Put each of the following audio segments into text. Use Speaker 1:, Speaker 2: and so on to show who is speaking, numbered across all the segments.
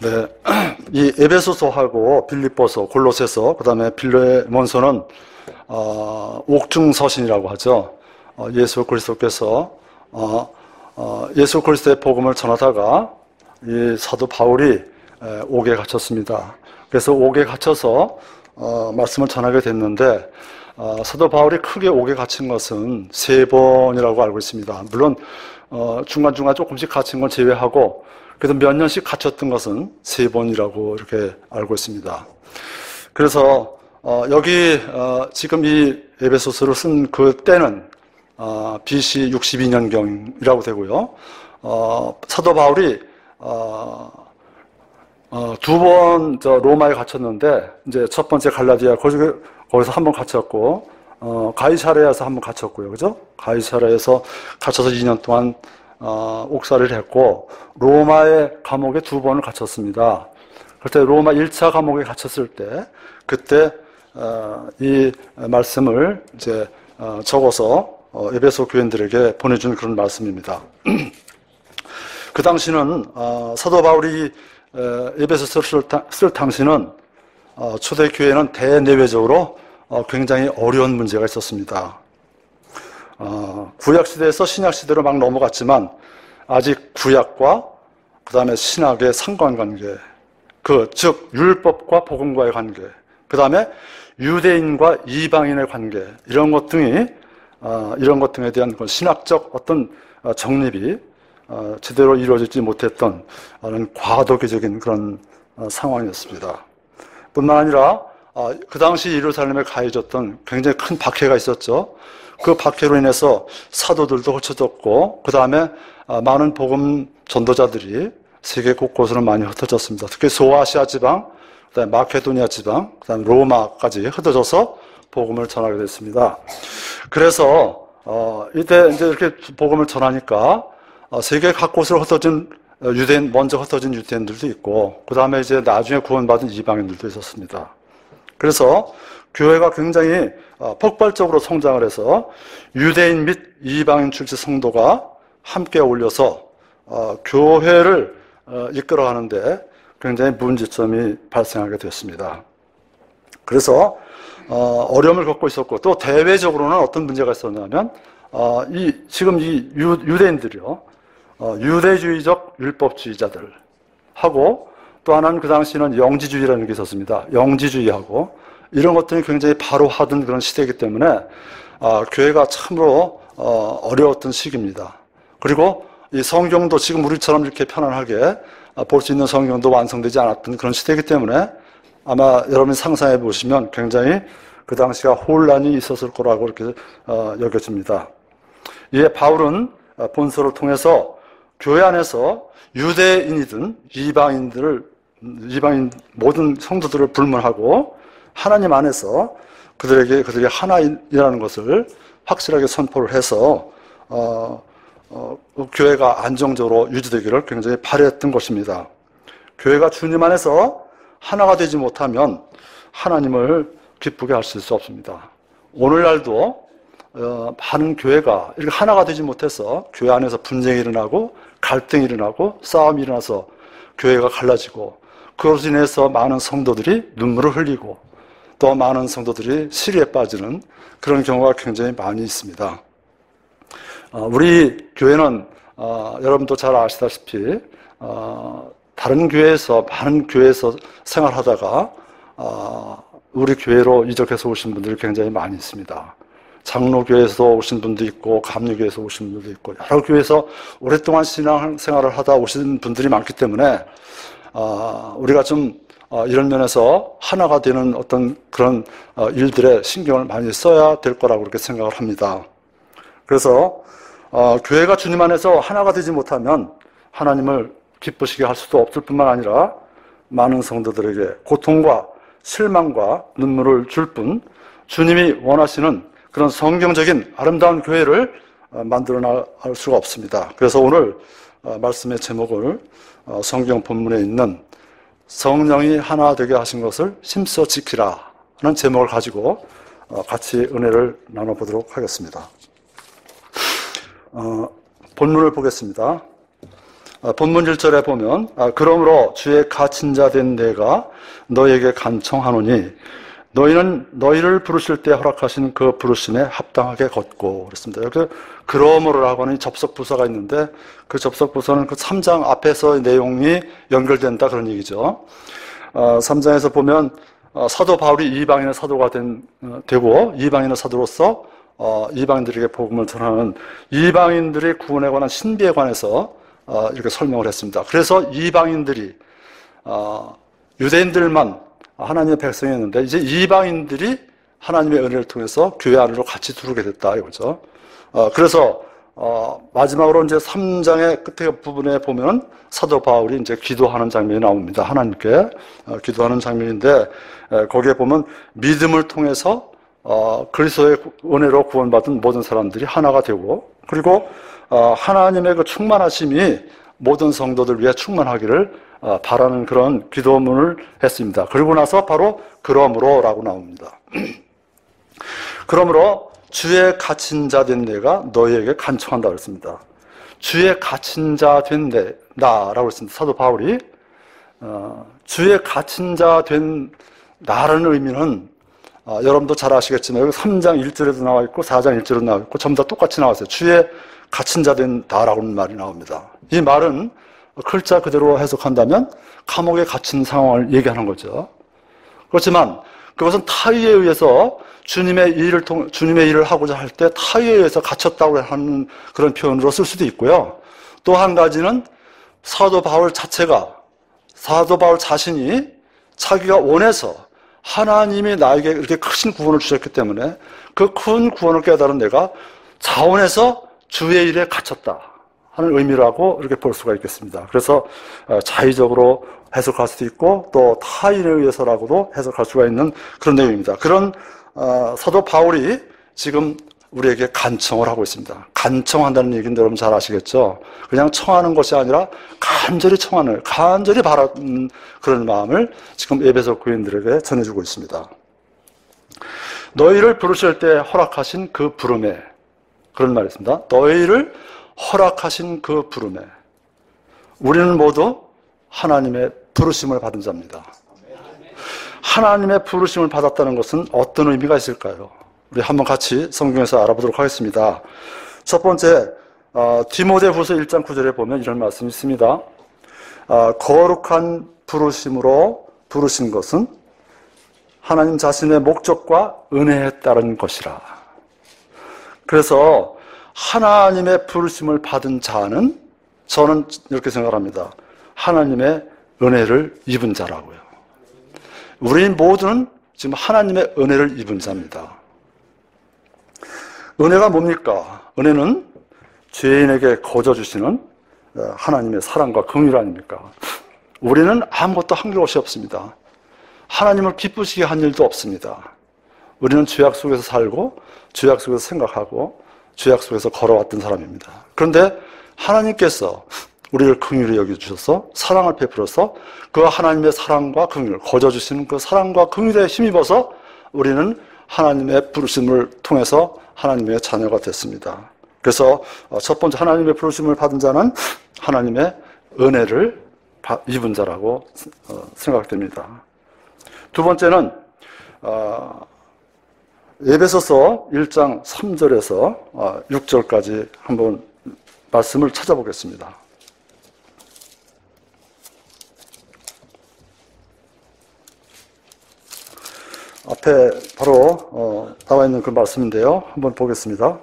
Speaker 1: 네, 이 에베소서하고 빌립보서, 골로새서, 그다음에 빌레몬서는 옥중서신이라고 하죠. 예수 그리스도께서 예수 그리스도의 복음을 전하다가 이 사도 바울이 옥에 갇혔습니다. 그래서 옥에 갇혀서 말씀을 전하게 됐는데 사도 바울이 크게 옥에 갇힌 것은 3번이라고 알고 있습니다. 물론 중간중간 조금씩 갇힌 걸 제외하고 그래도 몇 년씩 갇혔던 것은 3번이라고 이렇게 알고 있습니다. 그래서 여기 지금 이 에베소서를 쓴 그 때는 BC 62년경이라고 되고요. 사도 바울이 2번 로마에 갇혔는데 이제 첫 번째 갈라디아 거기서 한 번 갇혔고 가이사랴에서 한 번 갇혔고요. 그죠? 가이사랴에서 갇혀서 2년 동안 옥살이를 했고 로마의 감옥에 2번을 갇혔습니다. 그때 로마 1차 감옥에 갇혔을 때 그때 이 말씀을 이제 적어서 에베소 교인들에게 보내준 그런 말씀입니다. 그 당시는 사도 바울이 에베소서를 쓸 당시는 초대교회는 대내외적으로 굉장히 어려운 문제가 있었습니다. 구약시대에서 신약시대로 막 넘어갔지만 아직 구약과 그 다음에 신학의 상관관계, 즉 율법과 복음과의 관계, 그 다음에 유대인과 이방인의 관계 이런 것 등에 대한 신학적 어떤 정립이 제대로 이루어지지 못했던 과도기적인 그런 상황이었습니다. 뿐만 아니라 그 당시 예루살렘에 가해졌던 굉장히 큰 박해가 있었죠. 그 박해로 인해서 사도들도 흩어졌고 그 다음에 많은 복음 전도자들이 세계 곳곳으로 많이 흩어졌습니다. 특히 소아시아 지방, 그다음에 마케도니아 지방, 그다음에 로마까지 흩어져서 복음을 전하게 됐습니다. 그래서 이때 이제 이렇게 복음을 전하니까 세계 각곳으로 흩어진 유대인, 먼저 흩어진 유대인들도 있고 그 다음에 이제 나중에 구원받은 이방인들도 있었습니다. 그래서 교회가 굉장히 폭발적으로 성장을 해서 유대인 및 이방인 출신 성도가 함께 어울려서 교회를 이끌어가는데 굉장히 문제점이 발생하게 되었습니다. 그래서 어려움을 겪고 있었고 또 대외적으로는 어떤 문제가 있었냐면 지금 이 유대인들이요, 유대주의적 율법주의자들 하고 또 하나는 그 당시에는 영지주의라는 게 있었습니다. 영지주의하고 이런 것들이 굉장히 바로하던 그런 시대이기 때문에 교회가 참으로 어려웠던 시기입니다. 그리고 이 성경도 지금 우리처럼 이렇게 편안하게 볼 수 있는 성경도 완성되지 않았던 그런 시대이기 때문에 아마 여러분이 상상해 보시면 굉장히 그 당시가 혼란이 있었을 거라고 이렇게 여겨집니다. 이에 바울은 본서를 통해서 교회 안에서 유대인이든 이방인 모든 성도들을 불문하고 하나님 안에서 그들이 하나이라는 것을 확실하게 선포를 해서 교회가 안정적으로 유지되기를 굉장히 바랬던 것입니다. 교회가 주님 안에서 하나가 되지 못하면 하나님을 기쁘게 하실 수 없습니다. 오늘날도 많은 교회가 이렇게 하나가 되지 못해서 교회 안에서 분쟁이 일어나고 갈등이 일어나고 싸움이 일어나서 교회가 갈라지고 그것으로 인해서 많은 성도들이 눈물을 흘리고 또 많은 성도들이 시리에 빠지는 그런 경우가 굉장히 많이 있습니다. 우리 교회는 여러분도 잘 아시다시피 다른 교회에서 많은 교회에서 생활하다가 우리 교회로 이적해서 오신 분들이 굉장히 많이 있습니다. 장로교회에서 오신 분도 있고 감리교회에서 오신 분도 있고 여러 교회에서 오랫동안 신앙생활을 하다 오신 분들이 많기 때문에 우리가 좀 이런 면에서 하나가 되는 어떤 그런 일들에 신경을 많이 써야 될 거라고 그렇게 생각을 합니다. 그래서 교회가 주님 안에서 하나가 되지 못하면 하나님을 기쁘시게 할 수도 없을 뿐만 아니라 많은 성도들에게 고통과 실망과 눈물을 줄 뿐 주님이 원하시는 그런 성경적인 아름다운 교회를 만들어 나갈 수가 없습니다. 그래서 오늘 말씀의 제목을 성경 본문에 있는 성령이 하나 되게 하신 것을 힘써 지키라 하는 제목을 가지고 같이 은혜를 나눠보도록 하겠습니다. 본문을 보겠습니다. 본문 1절에 보면 그러므로 주의 갇힌 자 된 내가 너에게 간청하노니 너희는 너희를 부르실 때 허락하신 그 부르심에 합당하게 걷고 그랬습니다. 여기 그러므로라고 하는 접속 부사가 있는데 그 접속 부사는 그 3장 앞에서의 내용이 연결된다 그런 얘기죠. 3장에서 보면 사도 바울이 이방인의 사도가 되고 이방인의 사도로서 이방인들에게 복음을 전하는 이방인들의 구원에 관한 신비에 관해서 이렇게 설명을 했습니다. 그래서 이방인들이 유대인들만 하나님의 백성이었는데 이제 이방인들이 하나님의 은혜를 통해서 교회 안으로 같이 들어오게 됐다 이거죠. 그래서 마지막으로 이제 3장의 끝에 부분에 보면 사도 바울이 이제 기도하는 장면이 나옵니다. 하나님께 기도하는 장면인데 거기에 보면 믿음을 통해서 그리스도의 은혜로 구원받은 모든 사람들이 하나가 되고 그리고 하나님의 그 충만하심이 모든 성도들 위해 충만하기를 바라는 그런 기도문을 했습니다. 그리고 나서 바로 그러므로라고 나옵니다. 그러므로 주의 갇힌 자 된 내가 너희에게 간청한다 그랬습니다. 주의 갇힌 자 된 나라고 했습니다. 사도 바울이 주의 갇힌 자 된 나라는 의미는 여러분도 잘 아시겠지만 여기 3장 1절에도 나와 있고 4장 1절에도 나와 있고 전부 다 똑같이 나왔어요. 주의 갇힌 자 된 나라고는 말이 나옵니다. 이 말은 글자 그대로 해석한다면 감옥에 갇힌 상황을 얘기하는 거죠. 그렇지만 그것은 타의에 의해서 주님의 일을 하고자 할 때 타의에 의해서 갇혔다고 하는 그런 표현으로 쓸 수도 있고요. 또 한 가지는 사도 바울 자신이 자기가 원해서 하나님이 나에게 이렇게 크신 구원을 주셨기 때문에 그 큰 구원을 깨달은 내가 자원해서 주의 일에 갇혔다 하는 의미라고 이렇게 볼 수가 있겠습니다. 그래서 자의적으로 해석할 수도 있고 또 타인에 의해서라고도 해석할 수가 있는 그런 내용입니다. 그런 사도 바울이 지금 우리에게 간청을 하고 있습니다. 간청한다는 얘기는 여러분 잘 아시겠죠? 그냥 청하는 것이 아니라 간절히 청하는, 간절히 바라는 그런 마음을 지금 에베소 교인들에게 전해주고 있습니다. 너희를 부르실 때 허락하신 그 부름에, 그런 말이 있습니다. 너희를 허락하신 그 부름에 우리는 모두 하나님의 부르심을 받은 자입니다. 하나님의 부르심을 받았다는 것은 어떤 의미가 있을까요? 우리 한번 같이 성경에서 알아보도록 하겠습니다. 첫 번째, 디모데후서 1장 9절에 보면 이런 말씀이 있습니다. 거룩한 부르심으로 부르신 것은 하나님 자신의 목적과 은혜에 따른 것이라. 그래서 하나님의 부르심을 받은 자는 저는 이렇게 생각합니다. 하나님의 은혜를 입은 자라고요. 우리 모두는 지금 하나님의 은혜를 입은 자입니다. 은혜가 뭡니까? 은혜는 죄인에게 거저 주시는 하나님의 사랑과 긍휼 아닙니까? 우리는 아무것도 한 것이 없습니다. 하나님을 기쁘시게 한 일도 없습니다. 우리는 죄악 속에서 살고 죄악 속에서 생각하고 죄악 속에서 걸어왔던 사람입니다. 그런데 하나님께서 우리를 긍휼히 여겨주셔서 사랑을 베풀어서 그 하나님의 사랑과 긍휼, 거저 주시는 그 사랑과 긍휼에 힘입어서 우리는 하나님의 부르심을 통해서 하나님의 자녀가 됐습니다. 그래서 첫 번째 하나님의 부르심을 받은 자는 하나님의 은혜를 입은 자라고 생각됩니다. 두 번째는 에베소서 1장 3절에서 6절까지 한번 말씀을 찾아보겠습니다. 앞에 바로 나와 있는 그 말씀인데요. 한번 보겠습니다.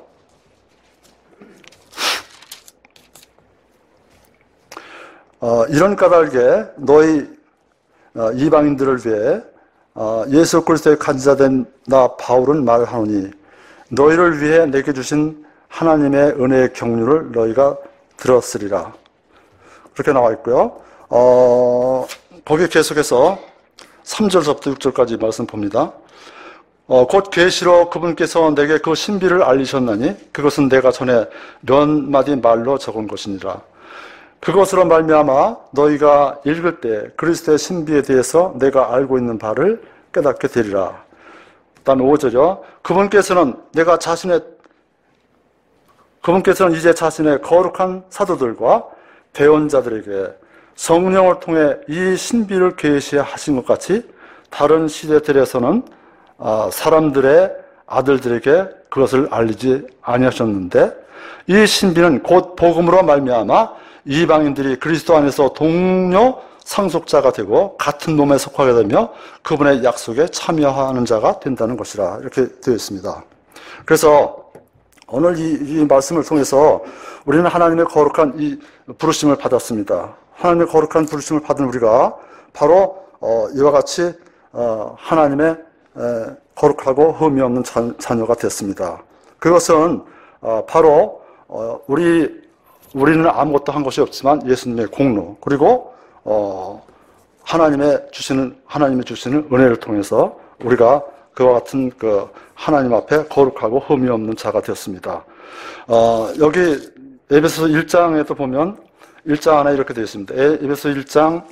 Speaker 1: 이런 까닭에 너희 이방인들을 위해 예수 그리스도의 간지자된 나 바울은 말하노니 너희를 위해 내게 주신 하나님의 은혜의 경륜을 너희가 들었으리라. 그렇게 나와 있고요. 거기에 계속해서 3절서부터 6절까지 말씀 봅니다. 곧 계시로 그분께서 내게 그 신비를 알리셨나니 그것은 내가 전에 몇 마디 말로 적은 것이니라. 그것으로 말미암아 너희가 읽을 때 그리스도의 신비에 대해서 내가 알고 있는 바를 깨닫게 되리라. 다음 5절이요. 그분께서는 이제 자신의 거룩한 사도들과 대언자들에게 성령을 통해 이 신비를 계시하신 것 같이 다른 시대들에서는 사람들의 아들들에게 그것을 알리지 아니하셨는데, 이 신비는 곧 복음으로 말미암아 이방인들이 그리스도 안에서 동료 상속자가 되고 같은 몸에 속하게 되며 그분의 약속에 참여하는 자가 된다는 것이라, 이렇게 되어 있습니다. 그래서 오늘 이 말씀을 통해서 우리는 하나님의 거룩한 이 부르심을 받았습니다. 하나님의 거룩한 부르심을 받은 우리가 바로 이와 같이 하나님의 거룩하고 흠이 없는 자녀가 됐습니다. 그것은 바로 우리는 아무것도 한 것이 없지만 예수님의 공로, 그리고 하나님이 주시는 은혜를 통해서 우리가 그와 같은 하나님 앞에 거룩하고 흠이 없는 자가 되었습니다. 여기 에베소 1장에도 보면 1장 안에 이렇게 되어 있습니다. 에베소 1장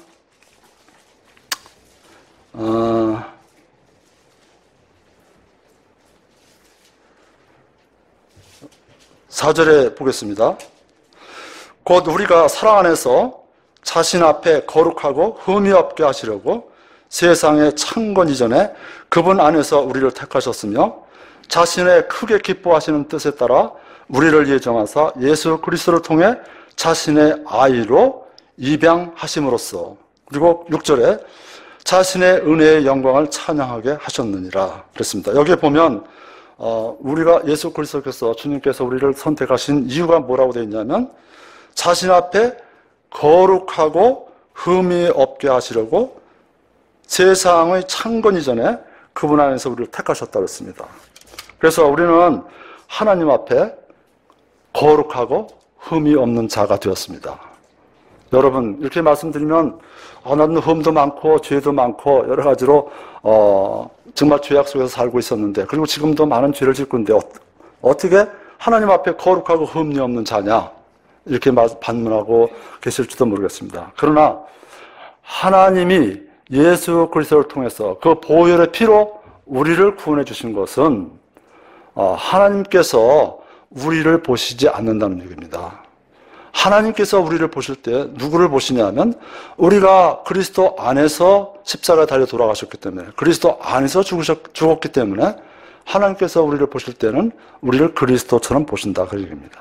Speaker 1: 4절에 보겠습니다. 곧 우리가 사랑 안에서 자신 앞에 거룩하고 흠이 없게 하시려고 세상의 창건 이전에 그분 안에서 우리를 택하셨으며 자신의 크게 기뻐하시는 뜻에 따라 우리를 예정하사 예수 그리스도를 통해 자신의 아이로 입양하심으로써, 그리고 6절에 자신의 은혜의 영광을 찬양하게 하셨느니라 그랬습니다. 여기에 보면 우리가 예수 그리스도께서, 주님께서 우리를 선택하신 이유가 뭐라고 되어 있냐면 자신 앞에 거룩하고 흠이 없게 하시려고 세상의 창건 이전에 그분 안에서 우리를 택하셨다고 했습니다. 그래서 우리는 하나님 앞에 거룩하고 흠이 없는 자가 되었습니다. 여러분, 이렇게 말씀드리면 나는 흠도 많고 죄도 많고 여러 가지로 정말 죄악 속에서 살고 있었는데, 그리고 지금도 많은 죄를 짓고 있는데 어떻게 하나님 앞에 거룩하고 흠이 없는 자냐, 이렇게 반문하고 계실지도 모르겠습니다. 그러나 하나님이 예수 그리스도를 통해서 그 보혈의 피로 우리를 구원해 주신 것은 하나님께서 우리를 보시지 않는다는 얘기입니다. 하나님께서 우리를 보실 때 누구를 보시냐면 우리가 그리스도 안에서 십자가에 달려 돌아가셨기 때문에, 그리스도 안에서 죽었기 때문에 하나님께서 우리를 보실 때는 우리를 그리스도처럼 보신다, 그 얘기입니다.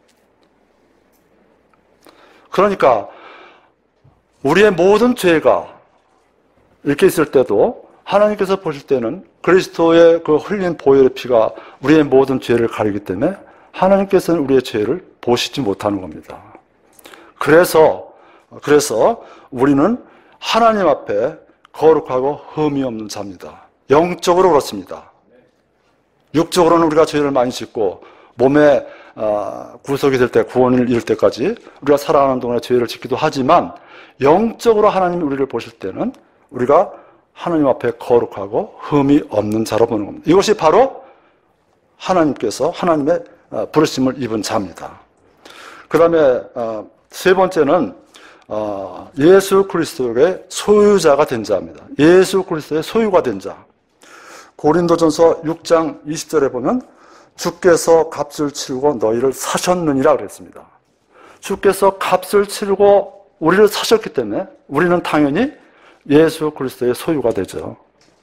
Speaker 1: 그러니까 우리의 모든 죄가 이렇게 있을 때도 하나님께서 보실 때는 그리스도의 그 흘린 보혈의 피가 우리의 모든 죄를 가리기 때문에 하나님께서는 우리의 죄를 보시지 못하는 겁니다. 그래서 우리는 하나님 앞에 거룩하고 흠이 없는 자입니다. 영적으로 그렇습니다. 육적으로는 우리가 죄를 많이 짓고 몸에 구속이 될 때, 구원을 이룰 때까지 우리가 살아가는 동안에 죄를 짓기도 하지만 영적으로 하나님이 우리를 보실 때는 우리가 하나님 앞에 거룩하고 흠이 없는 자로 보는 겁니다. 이것이 바로 하나님께서 하나님의 부르심을 입은 자입니다. 그 다음에 세 번째는 예수 그리스도의 소유자가 된 자입니다. 예수 그리스도의 소유가 된 자. 고린도전서 6장 20절에 보면 주께서 값을 치르고 너희를 사셨느니라 그랬습니다. 주께서 값을 치르고 우리를 사셨기 때문에 우리는 당연히 예수 그리스도의 소유가 되죠.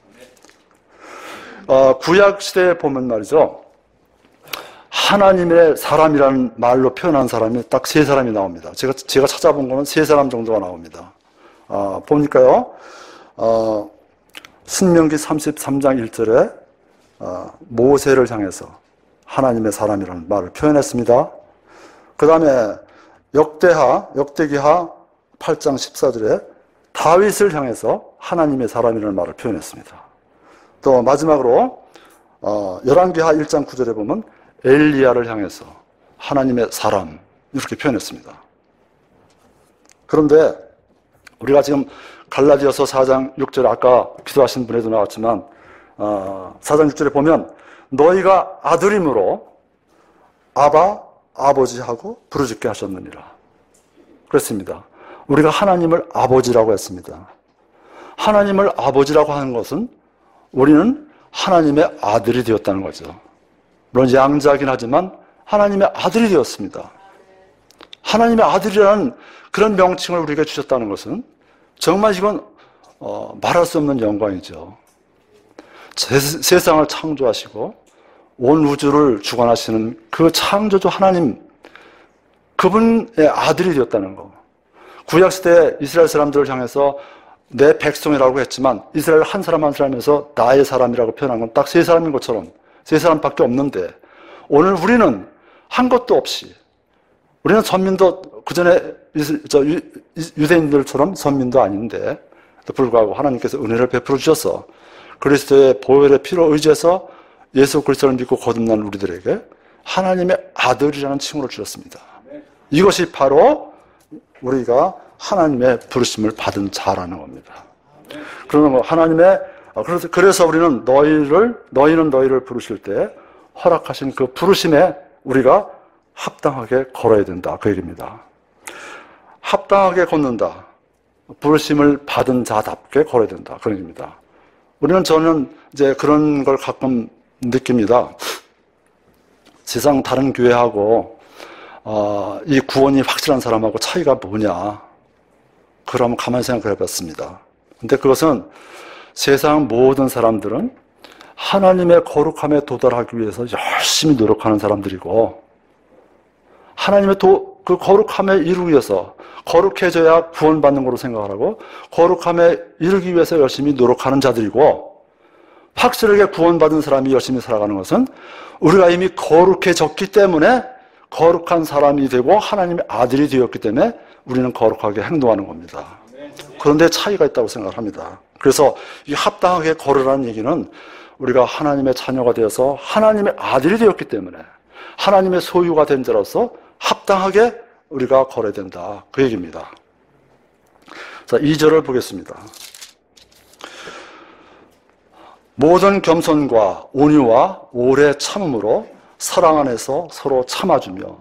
Speaker 1: 구약 시대에 보면 말이죠, 하나님의 사람이라는 말로 표현한 사람이 딱 세 사람이 나옵니다. 제가 찾아본 거는 세 사람 정도가 나옵니다. 보니까요, 신명기 33장 1절에 모세를 향해서 하나님의 사람이라는 말을 표현했습니다. 그 다음에 역대기하 8장 14절에 다윗을 향해서 하나님의 사람이라는 말을 표현했습니다. 또 마지막으로 열왕기하 1장 9절에 보면 엘리야를 향해서 하나님의 사람, 이렇게 표현했습니다. 그런데 우리가 지금 갈라디아서 4장 6절, 아까 기도하신 분에도 나왔지만 4장 6절에 보면 너희가 아들임으로 아바, 아버지하고 부르짖게 하셨느니라 그랬습니다. 우리가 하나님을 아버지라고 했습니다. 하나님을 아버지라고 하는 것은 우리는 하나님의 아들이 되었다는 거죠. 물론 양자긴 하지만 하나님의 아들이 되었습니다. 하나님의 아들이라는 그런 명칭을 우리에게 주셨다는 것은 정말 이건 말할 수 없는 영광이죠. 세상을 창조하시고 온 우주를 주관하시는 그 창조주 하나님, 그분의 아들이 되었다는 거. 구약시대 이스라엘 사람들을 향해서 내 백성이라고 했지만 이스라엘 한 사람 한 사람에서 나의 사람이라고 표현한 건 딱 세 사람인 것처럼 세 사람밖에 없는데, 오늘 우리는 한 것도 없이, 우리는 선민도 그전에 유대인들처럼 선민도 아닌데 불구하고 하나님께서 은혜를 베풀어 주셔서 그리스도의 보혈의 피로 의지해서 예수 그리스도를 믿고 거듭난 우리들에게 하나님의 아들이라는 칭호를 주셨습니다. 이것이 바로 우리가 하나님의 부르심을 받은 자라는 겁니다. 그러면 그래서 우리는 너희는 너희를 부르실 때 허락하신 그 부르심에 우리가 합당하게 걸어야 된다, 그 얘기입니다. 합당하게 걷는다. 부르심을 받은 자답게 걸어야 된다, 그런 얘기입니다. 저는 이제 그런 걸 가끔 느낍니다. 세상 다른 교회하고 이 구원이 확실한 사람하고 차이가 뭐냐, 그걸 한번 가만히 생각해 봤습니다. 근데 그것은 세상 모든 사람들은 하나님의 거룩함에 도달하기 위해서 열심히 노력하는 사람들이고, 하나님의 그 거룩함에 이루기 위해서, 거룩해져야 구원받는 거로 생각을 하고 거룩함에 이르기 위해서 열심히 노력하는 자들이고, 확실하게 구원받은 사람이 열심히 살아가는 것은 우리가 이미 거룩해졌기 때문에 거룩한 사람이 되고 하나님의 아들이 되었기 때문에 우리는 거룩하게 행동하는 겁니다. 그런데 차이가 있다고 생각을 합니다. 그래서 이 합당하게 걸으라는 얘기는 우리가 하나님의 자녀가 되어서 하나님의 아들이 되었기 때문에 하나님의 소유가 된 자로서 합당하게 우리가 걸어야 된다, 그 얘기입니다. 자, 2절을 보겠습니다. 모든 겸손과 온유와 오래 참음으로 사랑 안에서 서로 참아주며.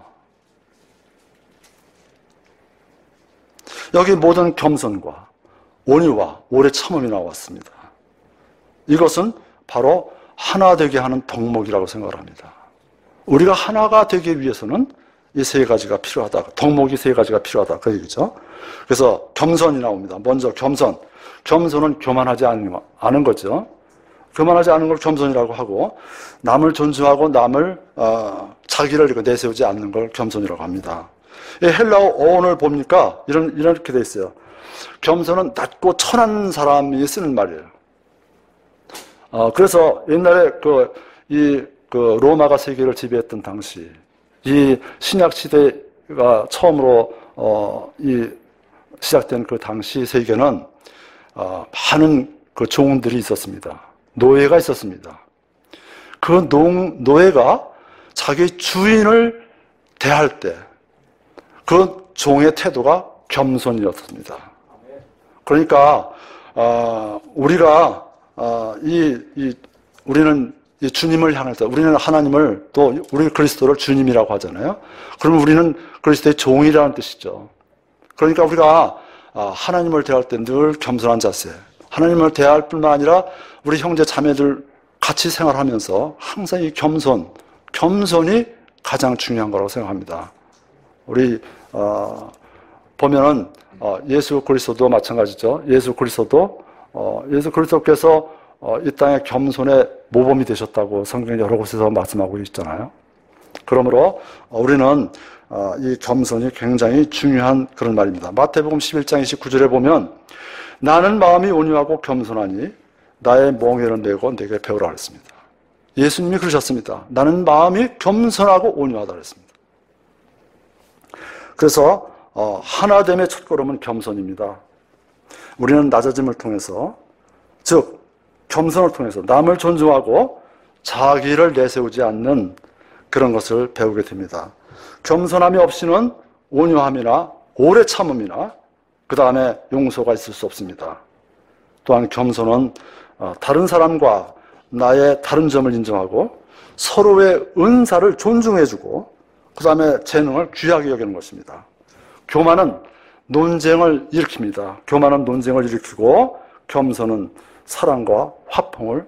Speaker 1: 여기 모든 겸손과 온유와 오래 참음이 나왔습니다. 이것은 바로 하나 되게 하는 덕목이라고 생각을 합니다. 우리가 하나가 되기 위해서는 이 세 가지가 필요하다. 덕목이 세 가지가 필요하다, 그 얘기죠. 그래서 겸손이 나옵니다. 먼저 겸손. 겸손은 교만하지 않은 거죠. 교만하지 않은 걸 겸손이라고 하고, 남을 존중하고 남을 자기를 내세우지 않는 걸 겸손이라고 합니다. 이 헬라어 어원을 보니까 이렇게 돼 있어요. 겸손은 낮고 천한 사람이 쓰는 말이에요. 그래서 옛날에 로마가 세계를 지배했던 당시, 이 신약 시대가 처음으로 시작된 그 당시 세계는 많은 그 종들이 있었습니다. 노예가 있었습니다. 그 노예가 자기 주인을 대할 때 그 종의 태도가 겸손이었습니다. 그러니까 우리는 이 주님을 향할 때, 우리는 하나님을, 또 우리 그리스도를 주님이라고 하잖아요. 그러면 우리는 그리스도의 종이라는 뜻이죠. 그러니까 우리가 하나님을 대할 때 늘 겸손한 자세, 하나님을 대할 뿐만 아니라 우리 형제 자매들 같이 생활하면서 항상 이 겸손이 가장 중요한 거라고 생각합니다. 우리 보면은 예수 그리스도도 마찬가지죠. 예수 그리스도께서 이 땅에 겸손의 모범이 되셨다고 성경 여러 곳에서 말씀하고 있잖아요. 그러므로 우리는 이 겸손이 굉장히 중요한 그런 말입니다. 마태복음 11장 29절에 보면 나는 마음이 온유하고 겸손하니 나의 멍에를 메고 내게 배우라 그랬습니다. 예수님이 그러셨습니다. 나는 마음이 겸손하고 온유하다 그랬습니다. 그래서 하나됨의 첫걸음은 겸손입니다. 우리는 낮아짐을 통해서, 즉 겸손을 통해서 남을 존중하고 자기를 내세우지 않는 그런 것을 배우게 됩니다. 겸손함이 없이는 온유함이나 오래 참음이나 그 다음에 용서가 있을 수 없습니다. 또한 겸손은 다른 사람과 나의 다른 점을 인정하고 서로의 은사를 존중해주고 그 다음에 재능을 귀하게 여기는 것입니다. 교만은 논쟁을 일으킵니다. 교만은 논쟁을 일으키고 겸손은 사랑과 화평을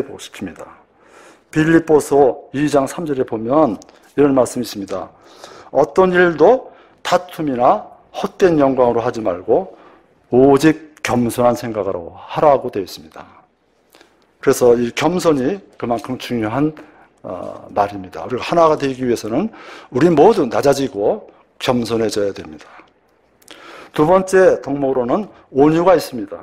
Speaker 1: 회복시킵니다. 빌립보서 2장 3절에 보면 이런 말씀이 있습니다. 어떤 일도 다툼이나 헛된 영광으로 하지 말고 오직 겸손한 생각으로 하라고 되어 있습니다. 그래서 이 겸손이 그만큼 중요한 말입니다. 그리고 하나가 되기 위해서는 우리 모두 낮아지고 겸손해져야 됩니다. 두 번째 덕목으로는 온유가 있습니다.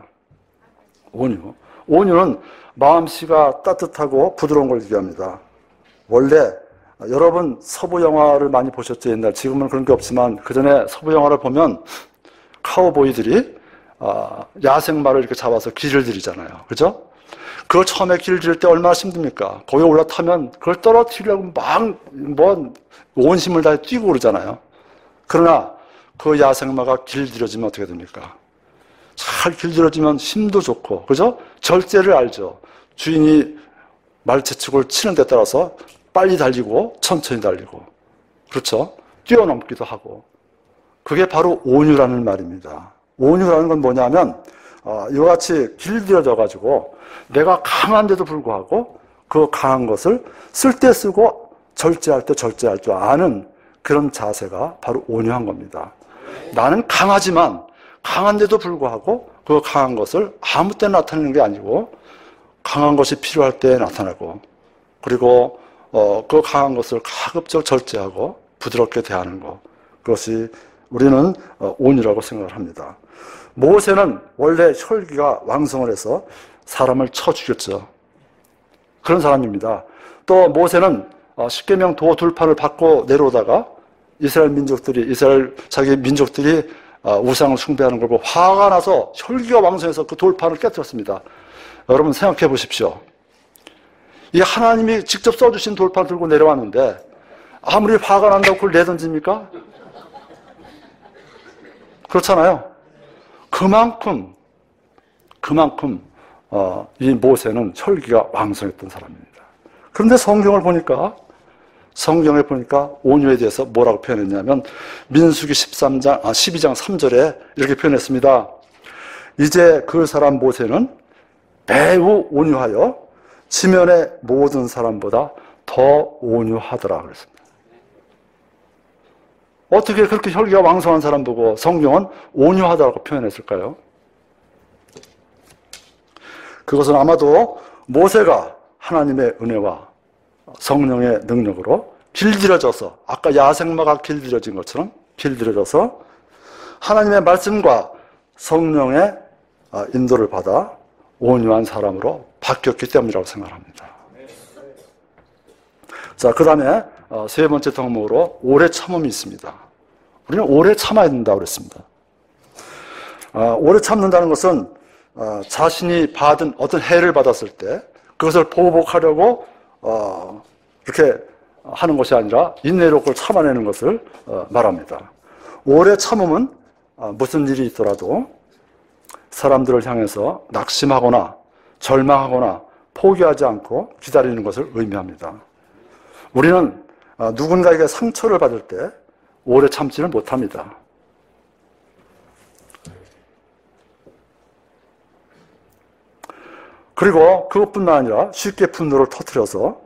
Speaker 1: 온유. 온유는 마음씨가 따뜻하고 부드러운 걸 얘기합니다. 원래 여러분 서부 영화를 많이 보셨죠? 옛날. 지금은 그런 게 없지만 그 전에 서부 영화를 보면 카우보이들이 야생마를 이렇게 잡아서 길을 들이잖아요. 그죠? 그걸 처음에 길을 들일 때 얼마나 힘듭니까? 거기에 올라타면 그걸 떨어뜨리려고 온 힘을 다해 뛰고 그러잖아요. 그러나 그 야생마가 길들여지면 어떻게 됩니까? 잘 길들여지면 힘도 좋고, 그죠? 절제를 알죠. 주인이 말재축을 치는 데 따라서 빨리 달리고 천천히 달리고, 그렇죠? 뛰어넘기도 하고. 그게 바로 온유라는 말입니다. 온유라는 건 뭐냐면 이와 같이 길들여져 가지고 내가 강한데도 불구하고 그 강한 것을 쓸 때 쓰고 절제할 때 절제할 줄 아는 그런 자세가 바로 온유한 겁니다. 나는 강하지만 강한데도 불구하고 그 강한 것을 아무 때나 나타내는 게 아니고 강한 것이 필요할 때 나타나고, 그리고 그 강한 것을 가급적 절제하고 부드럽게 대하는 것, 그것이 우리는 온유라고 생각을 합니다. 모세는 원래 혈기가 왕성을 해서 사람을 쳐 죽였죠. 그런 사람입니다. 또 모세는 십계명 도 둘판을 받고 내려오다가 이스라엘 자기 민족들이 우상을 숭배하는 걸 보고 화가 나서 혈기가 왕성해서 그 돌판을 깨뜨렸습니다. 여러분 생각해 보십시오. 이 하나님이 직접 써주신 돌판 들고 내려왔는데 아무리 화가 난다고 그걸 내던집니까? 그렇잖아요. 그만큼 이 모세는 혈기가 왕성했던 사람입니다. 그런데 성경에 보니까 온유에 대해서 뭐라고 표현했냐면 민수기 12장 3절에 이렇게 표현했습니다. 이제 그 사람 모세는 매우 온유하여 지면의 모든 사람보다 더 온유하더라 그랬습니다. 어떻게 그렇게 혈기가 왕성한 사람 보고 성경은 온유하다고 표현했을까요? 그것은 아마도 모세가 하나님의 은혜와 성령의 능력으로 길들여져서, 아까 야생마가 길들여진 것처럼 길들여져서 하나님의 말씀과 성령의 인도를 받아 온유한 사람으로 바뀌었기 때문이라고 생각합니다. 자, 그 다음에 세 번째 덕목으로 오래 참음이 있습니다. 우리는 오래 참아야 된다고 그랬습니다. 오래 참는다는 것은 자신이 받은 어떤 해를 받았을 때 그것을 보복하려고 이렇게 하는 것이 아니라 인내로 그걸 참아내는 것을 말합니다. 오래 참음은 무슨 일이 있더라도 사람들을 향해서 낙심하거나 절망하거나 포기하지 않고 기다리는 것을 의미합니다. 우리는 누군가에게 상처를 받을 때 오래 참지는 못합니다. 그리고 그것뿐만 아니라 쉽게 분노를 터뜨려서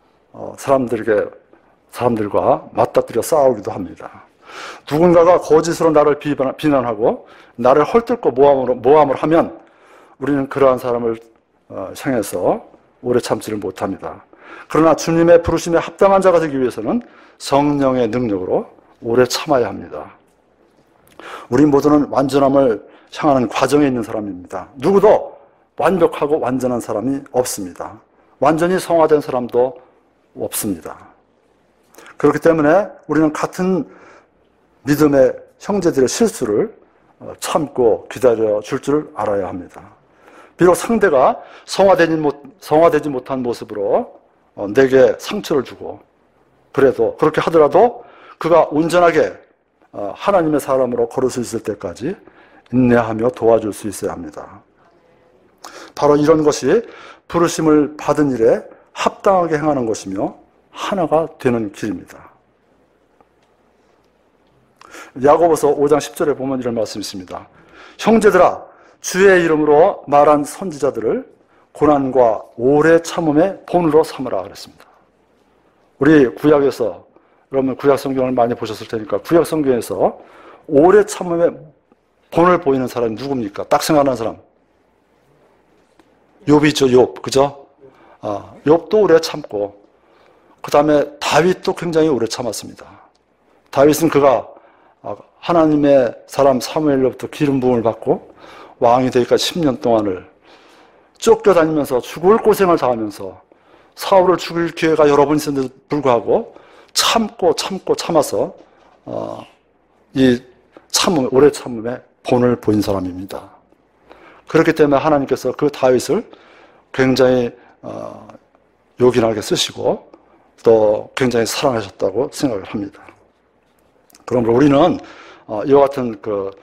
Speaker 1: 사람들과 맞닥뜨려 싸우기도 합니다. 누군가가 거짓으로 나를 비난하고 나를 헐뜯고 모함을 하면 우리는 그러한 사람을 향해서 오래 참지를 못합니다. 그러나 주님의 부르심에 합당한 자가 되기 위해서는 성령의 능력으로 오래 참아야 합니다. 우리 모두는 완전함을 향하는 과정에 있는 사람입니다. 누구도 완벽하고 완전한 사람이 없습니다. 완전히 성화된 사람도 없습니다. 그렇기 때문에 우리는 같은 믿음의 형제들의 실수를 참고 기다려 줄 줄 알아야 합니다. 비록 상대가 성화되지 못한 모습으로 내게 상처를 주고 그렇게 하더라도 그가 온전하게 하나님의 사람으로 걸을 수 있을 때까지 인내하며 도와줄 수 있어야 합니다. 바로 이런 것이 부르심을 받은 일에 합당하게 행하는 것이며 하나가 되는 길입니다. 야고보서 5장 10절에 보면 이런 말씀이 있습니다. 형제들아, 주의 이름으로 말한 선지자들을 고난과 오래 참음의 본으로 삼으라 그랬습니다. 우리 구약에서 그러면 구약 성경을 많이 보셨을 테니까 구약 성경에서 오래 참음에 본을 보이는 사람이 누굽니까? 딱 생각나는 사람. 욥이죠, 욥. 그죠? 욥도 오래 참고, 그 다음에 다윗도 굉장히 오래 참았습니다. 다윗은 그가 하나님의 사람 사무엘로부터 기름 부음을 받고 왕이 되기까지 10년 동안을 쫓겨다니면서 죽을 고생을 당하면서 사울을 죽일 기회가 여러 번 있었는데도 불구하고 참아서 이 참음, 오래 참음에 본을 보인 사람입니다. 그렇기 때문에 하나님께서 그 다윗을 굉장히 요긴하게 쓰시고 또 굉장히 사랑하셨다고 생각을 합니다. 그러므로 우리는 이와 같은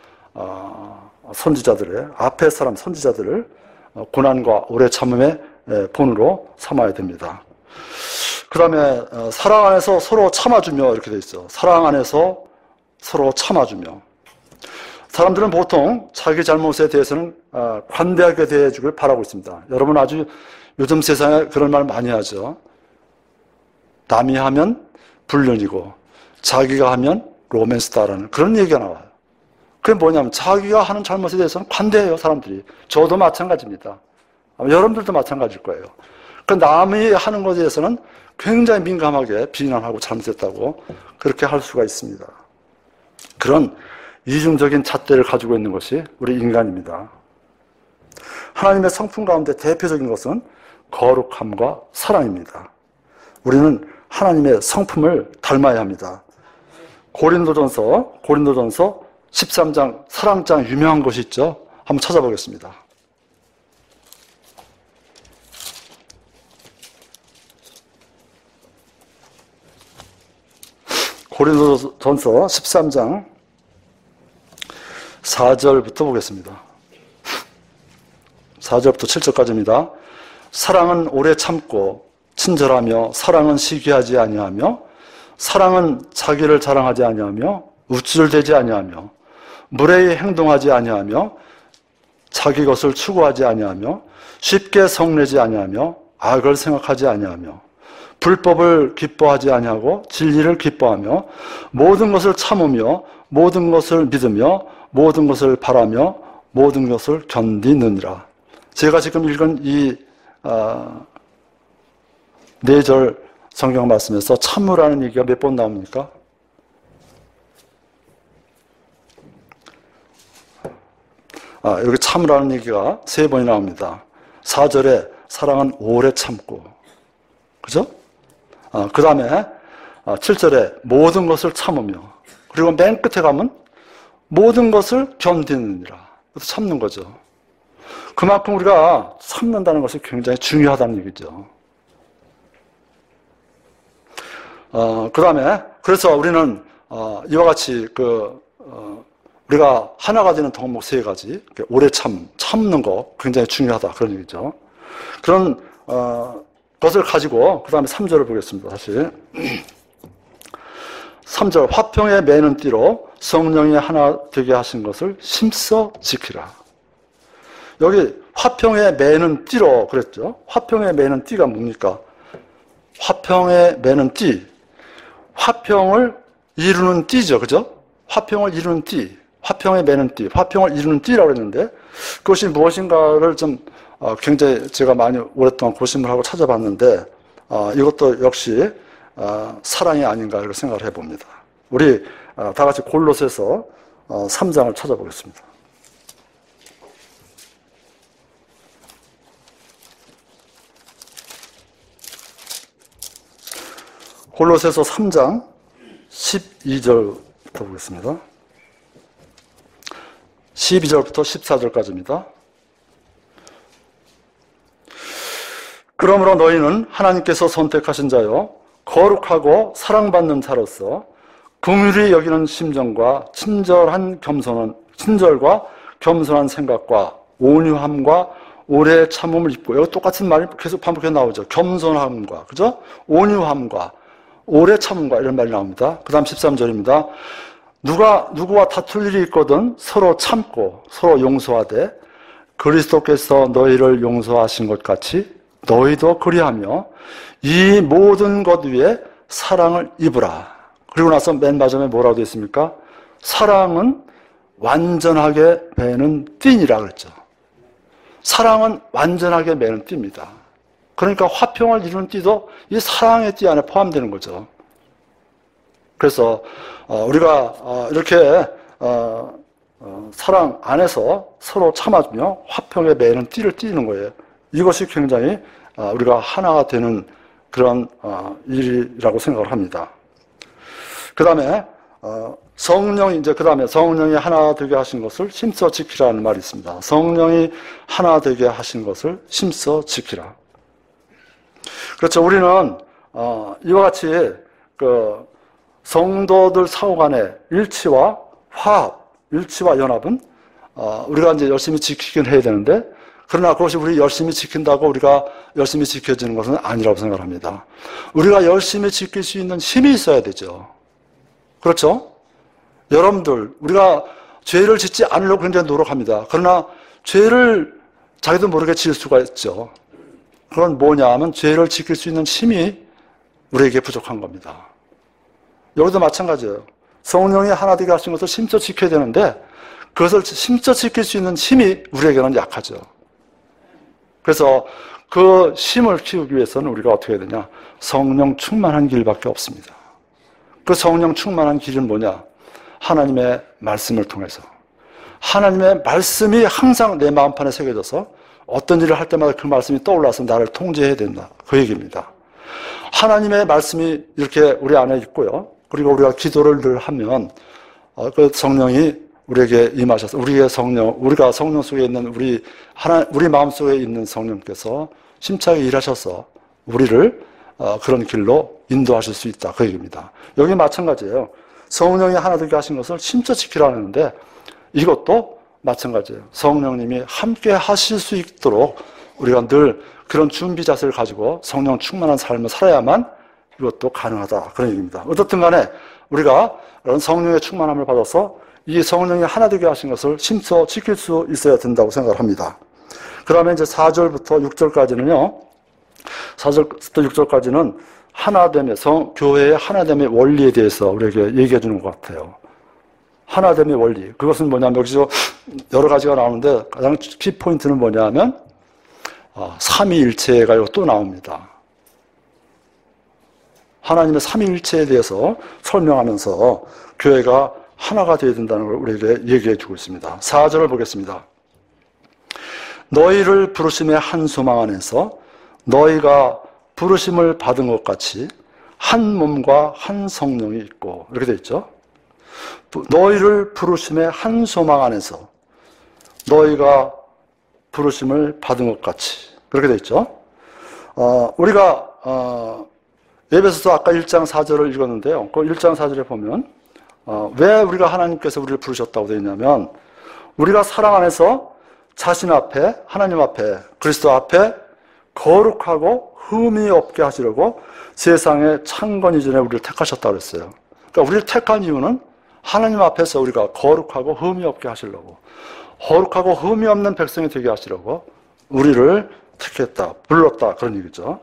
Speaker 1: 선지자들의 앞에 사람 선지자들을 고난과 오래 참음의 본으로 삼아야 됩니다. 그 다음에 사랑 안에서 서로 참아주며 이렇게 돼 있어. 사랑 안에서 서로 참아주며. 사람들은 보통 자기 잘못에 대해서는 관대하게 대해주길 바라고 있습니다. 여러분 아주 요즘 세상에 그런 말 많이 하죠. 남이 하면 불륜이고 자기가 하면 로맨스다라는 그런 얘기가 나와요. 그게 뭐냐면 자기가 하는 잘못에 대해서는 관대해요, 사람들이. 저도 마찬가지입니다. 여러분들도 마찬가지일 거예요. 그 남이 하는 것에 대해서는 굉장히 민감하게 비난하고 잘못했다고 그렇게 할 수가 있습니다. 그런 이중적인 잣대를 가지고 있는 것이 우리 인간입니다. 하나님의 성품 가운데 대표적인 것은 거룩함과 사랑입니다. 우리는 하나님의 성품을 닮아야 합니다. 고린도전서 13장 사랑장 유명한 것이 있죠. 한번 찾아보겠습니다. 고린도전서 13장 4절부터 보겠습니다. 4절부터 7절까지입니다. 사랑은 오래 참고 친절하며 사랑은 시기하지 아니하며 사랑은 자기를 자랑하지 아니하며 우쭐대지 아니하며 무례히 행동하지 아니하며 자기 것을 추구하지 아니하며 쉽게 성내지 아니하며 악을 생각하지 아니하며 불법을 기뻐하지 아니하고 진리를 기뻐하며 모든 것을 참으며 모든 것을 믿으며 모든 것을 바라며 모든 것을 견디느니라. 제가 지금 읽은 이 4절 성경 말씀에서 참으라는 얘기가 몇 번 나옵니까? 여기 참으라는 얘기가 3번이 나옵니다. 4절에 사랑은 오래 참고, 그죠? 그 다음에 7절에 모든 것을 참으며, 그리고 맨 끝에 가면 모든 것을 견디느니라. 참는 거죠. 그만큼 우리가 참는다는 것이 굉장히 중요하다는 얘기죠. 그 다음에 그래서 우리는 이와 같이 우리가 하나가 되는 덕목 3가지, 오래 참는 거 굉장히 중요하다 그런 얘기죠. 그런 것을 가지고 그 다음에 3절을 보겠습니다. 다시 3절 화평에 매는 띠로 성령이 하나 되게 하신 것을 힘써 지키라. 여기 화평에 매는 띠로 그랬죠. 화평에 매는 띠가 뭡니까? 화평에 매는 띠, 화평을 이루는 띠죠, 그죠? 화평을 이루는 띠, 화평에 매는 띠, 화평을 이루는 띠라고 했는데 그것이 무엇인가를 좀 굉장히 제가 많이 오랫동안 고심을 하고 찾아봤는데 이것도 역시 사랑이 아닌가 이렇게 생각을 해봅니다. 우리 다 같이 골로새서 3장을 찾아보겠습니다. 골로새서 3장 12절부터 보겠습니다. 12절부터 14절까지입니다. 그러므로 너희는 하나님께서 선택하신 자요 거룩하고 사랑받는 자로서 긍휼히 여기는 심정과 친절과 겸손한 생각과 온유함과 오래 참음을 입고, 여기 똑같은 말이 계속 반복해서 나오죠. 겸손함과, 그죠? 온유함과 오래 참음과 이런 말이 나옵니다. 그 다음 13절입니다. 누구와 다툴 일이 있거든 서로 참고 서로 용서하되 그리스도께서 너희를 용서하신 것 같이 너희도 그리하며 이 모든 것 위에 사랑을 입으라. 그리고 나서 맨 마지막에 뭐라고 되어 있습니까? 사랑은 완전하게 매는 띠니라 그랬죠. 사랑은 완전하게 매는 띠입니다. 그러니까 화평을 이루는 띠도 이 사랑의 띠 안에 포함되는 거죠. 그래서 우리가 이렇게 사랑 안에서 서로 참아주며 화평에 매는 띠를 띠는 거예요. 이것이 굉장히 우리가 하나가 되는 그런 일이라고 생각을 합니다. 그 다음에 성령이 하나 되게 하신 것을 힘써 지키라는 말이 있습니다. 성령이 하나 되게 하신 것을 힘써 지키라. 그렇죠. 우리는 이와 같이 그 성도들 상호 간의 일치와 화합, 일치와 연합은 우리가 이제 열심히 지키긴 해야 되는데, 그러나 그것이 우리 열심히 지킨다고 우리가 열심히 지켜지는 것은 아니라고 생각합니다. 우리가 열심히 지킬 수 있는 힘이 있어야 되죠. 그렇죠? 여러분들, 우리가 죄를 짓지 않으려고 굉장히 노력합니다. 그러나 죄를 자기도 모르게 지을 수가 있죠. 그건 뭐냐 하면 죄를 지킬 수 있는 힘이 우리에게 부족한 겁니다. 여기도 마찬가지예요. 성령이 하나 되게 하신 것을 힘써 지켜야 되는데 그것을 힘써 지킬 수 있는 힘이 우리에게는 약하죠. 그래서 그 힘을 키우기 위해서는 우리가 어떻게 해야 되냐? 성령 충만한 길밖에 없습니다. 그 성령 충만한 길은 뭐냐? 하나님의 말씀을 통해서. 하나님의 말씀이 항상 내 마음판에 새겨져서 어떤 일을 할 때마다 그 말씀이 떠올라서 나를 통제해야 된다. 그 얘기입니다. 하나님의 말씀이 이렇게 우리 안에 있고요. 그리고 우리가 기도를 늘 하면 그 성령이 우리에게 임하셔서 우리가 성령 속에 있는 우리 마음 속에 있는 성령께서 심차게 일하셔서 우리를 그런 길로 인도하실 수 있다. 그 얘기입니다. 여기 마찬가지예요. 성령이 하나 되게 하신 것을 심차 지키라는데 이것도 마찬가지예요. 성령님이 함께 하실 수 있도록 우리가 늘 그런 준비 자세를 가지고 성령 충만한 삶을 살아야만 이것도 가능하다. 그런 얘기입니다. 어떻든 간에 우리가 그런 성령의 충만함을 받아서 이 성령이 하나 되게 하신 것을 심써 지킬 수 있어야 된다고 생각을 합니다. 그 다음에 이제 4절부터 6절까지는요. 4절부터 6절까지는 하나됨의 교회의 하나됨의 원리에 대해서 우리에게 얘기해 주는 것 같아요. 하나됨의 원리. 그것은 뭐냐면 여기서 여러 가지가 나오는데 가장 키포인트는 뭐냐면 삼위일체가 또 나옵니다. 하나님의 삼위일체에 대해서 설명하면서 교회가 하나가 되어야 된다는 걸 우리에게 얘기해 주고 있습니다. 4절을 보겠습니다. 너희를 부르심의 한 소망 안에서 너희가 부르심을 받은 것 같이 한 몸과 한 성령이 있고 이렇게 되어 있죠. 너희를 부르심의 한 소망 안에서 너희가 부르심을 받은 것 같이 그렇게 되어 있죠. 우리가 에베소서 아까 1장 4절을 읽었는데요. 그 1장 4절에 보면 왜 우리가 하나님께서 우리를 부르셨다고 되어 있냐면 우리가 사랑 안에서 자신 앞에 하나님 앞에 그리스도 앞에 거룩하고 흠이 없게 하시려고 세상에 창건 이전에 우리를 택하셨다고 그랬어요. 그러니까 우리를 택한 이유는 하나님 앞에서 우리가 거룩하고 흠이 없게 하시려고 거룩하고 흠이 없는 백성이 되게 하시려고 우리를 택했다, 불렀다 그런 얘기죠.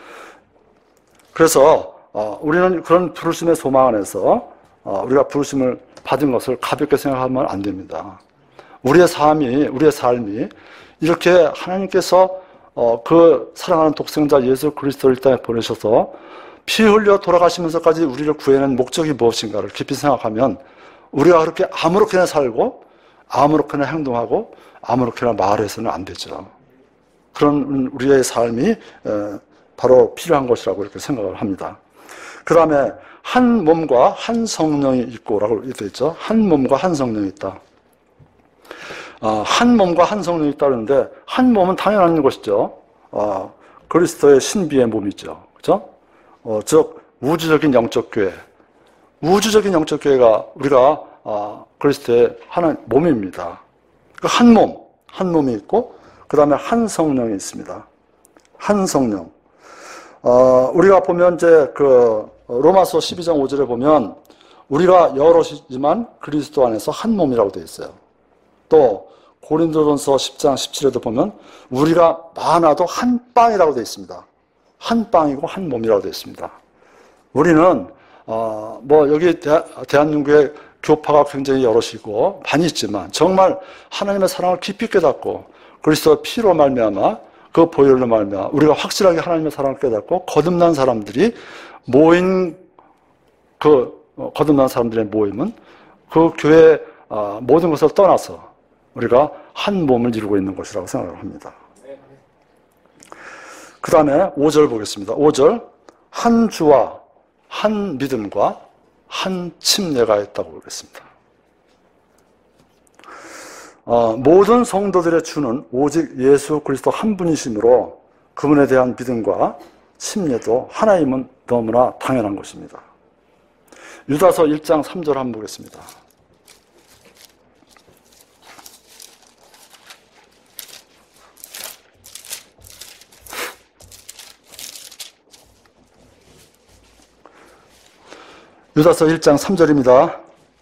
Speaker 1: 그래서 우리는 그런 부르심의 소망 안에서 우리가 부르심을 받은 것을 가볍게 생각하면 안 됩니다. 우리의 삶이 이렇게 하나님께서 그 사랑하는 독생자 예수 그리스도를 이 땅에 보내셔서 피 흘려 돌아가시면서까지 우리를 구해낸 목적이 무엇인가를 깊이 생각하면 우리가 그렇게 아무렇게나 살고 아무렇게나 행동하고 아무렇게나 말해서는 안 되죠. 그런 우리의 삶이 바로 필요한 것이라고 이렇게 생각을 합니다. 그 다음에 한 몸과 한 성령이 있고라고 되어 있죠. 한 몸과 한 성령이 있다. 한 몸과 한 성령이 있다는데 한 몸은 당연한 것이죠. 그리스도의 신비의 몸이죠. 그렇죠? 즉 우주적인 영적 교회. 우주적인 영적 교회가 우리가 그리스도의 하나님 몸입니다. 그 한 몸이 있고 그 다음에 한 성령이 있습니다. 한 성령. 우리가 보면 이제 그 로마서 12장 5절에 보면 우리가 여럿이지만 그리스도 안에서 한 몸이라고 되어 있어요. 또 고린도전서 10장 17에도 보면 우리가 많아도 한 빵이라고 되어 있습니다. 한 빵이고 한 몸이라고 되어 있습니다. 우리는 여기 대한민국에 교파가 굉장히 여럿이고 많이 있지만 정말 하나님의 사랑을 깊이 깨닫고 그리스도의 피로 말미암아 그 보혈로 말미암아 우리가 확실하게 하나님의 사랑을 깨닫고 거듭난 사람들이 모인 거듭난 사람들의 모임은 그 교회 모든 것을 떠나서 우리가 한 몸을 이루고 있는 것이라고 생각을 합니다. 그 다음에 5절 보겠습니다. 5절 한 주와 한 믿음과 한 침례가 있다고 보겠습니다. 모든 성도들의 주는 오직 예수 그리스도 한 분이시므로 그분에 대한 믿음과 침례도 하나임은 너무나 당연한 것입니다. 유다서 1장 3절 한번 보겠습니다. 유다서 1장 3절입니다.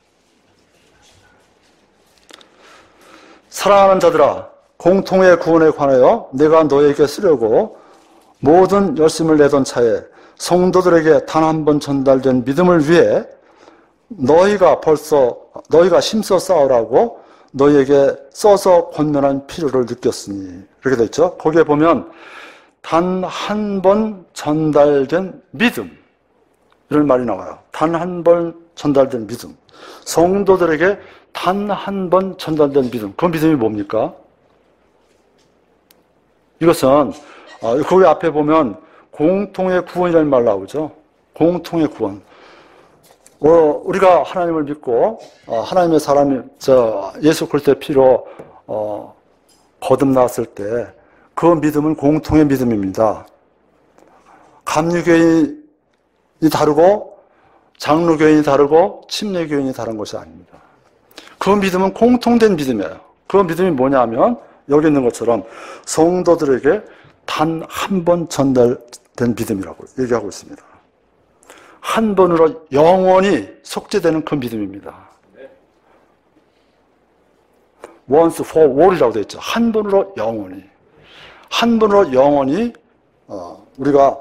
Speaker 1: 사랑하는 자들아, 공통의 구원에 관하여 내가 너에게 쓰려고 모든 열심을 내던 차에 성도들에게 단 한 번 전달된 믿음을 위해 너희가 힘써 싸우라고 너희에게 써서 권면한 필요를 느꼈으니. 이렇게 되어 있죠. 거기에 보면 단 한 번 전달된 믿음, 이런 말이 나와요. 단 한 번 전달된 믿음. 성도들에게 단 한 번 전달된 믿음. 그 믿음이 뭡니까? 이것은 거기 앞에 보면 공통의 구원이라는 말 나오죠. 공통의 구원. 우리가 하나님을 믿고 하나님의 사람이 예수 그리스도의 피로 거듭났을 때 그 믿음은 공통의 믿음입니다. 감리교인이 다르고 장로교인이 다르고 침례교인이 다른 것이 아닙니다. 그 믿음은 공통된 믿음이에요. 그 믿음이 뭐냐면 여기 있는 것처럼 성도들에게 단 한 번 전달된 믿음이라고 얘기하고 있습니다. 한 번으로 영원히 속죄되는 그 믿음입니다. Once for all이라고 되어 있죠. 한 번으로 영원히. 한 번으로 영원히 우리가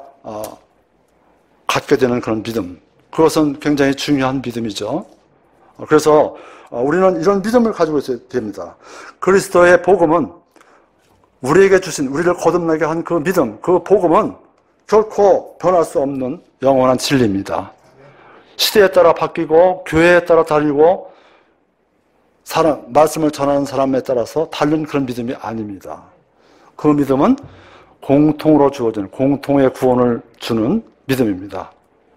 Speaker 1: 갖게 되는 그런 믿음. 그것은 굉장히 중요한 믿음이죠. 그래서 우리는 이런 믿음을 가지고 있어야 됩니다. 그리스도의 복음은 우리에게 주신, 우리를 거듭나게 한 그 믿음, 그 복음은 결코 변할 수 없는 영원한 진리입니다. 시대에 따라 바뀌고 교회에 따라 달리고 말씀을 전하는 사람에 따라서 다른 그런 믿음이 아닙니다. 그 믿음은 공통으로 주어지는, 공통의 구원을 주는 믿음입니다.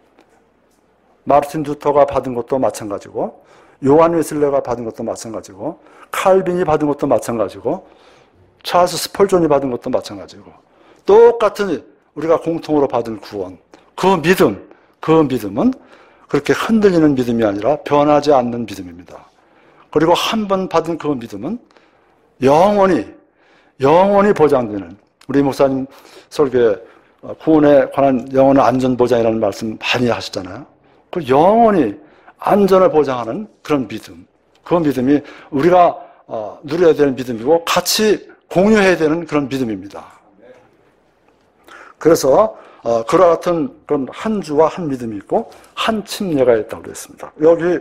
Speaker 1: 마르틴 루터가 받은 것도 마찬가지고, 요한 웨슬레가 받은 것도 마찬가지고, 칼빈이 받은 것도 마찬가지고, 찰스 스펄전이 받은 것도 마찬가지고, 똑같은 우리가 공통으로 받은 구원, 그 믿음은 그렇게 흔들리는 믿음이 아니라 변하지 않는 믿음입니다. 그리고 한 번 받은 그 믿음은 영원히 보장되는, 우리 목사님 설교에 구원에 관한 영원한 안전보장이라는 말씀 많이 하시잖아요. 그 영원히 안전을 보장하는 그런 믿음, 그 믿음이 우리가 누려야 되는 믿음이고 같이 공유해야 되는 그런 믿음입니다. 그래서 그와 같은 그런 한 주와 한 믿음이 있고 한 침례가 있다고 그랬습니다. 여기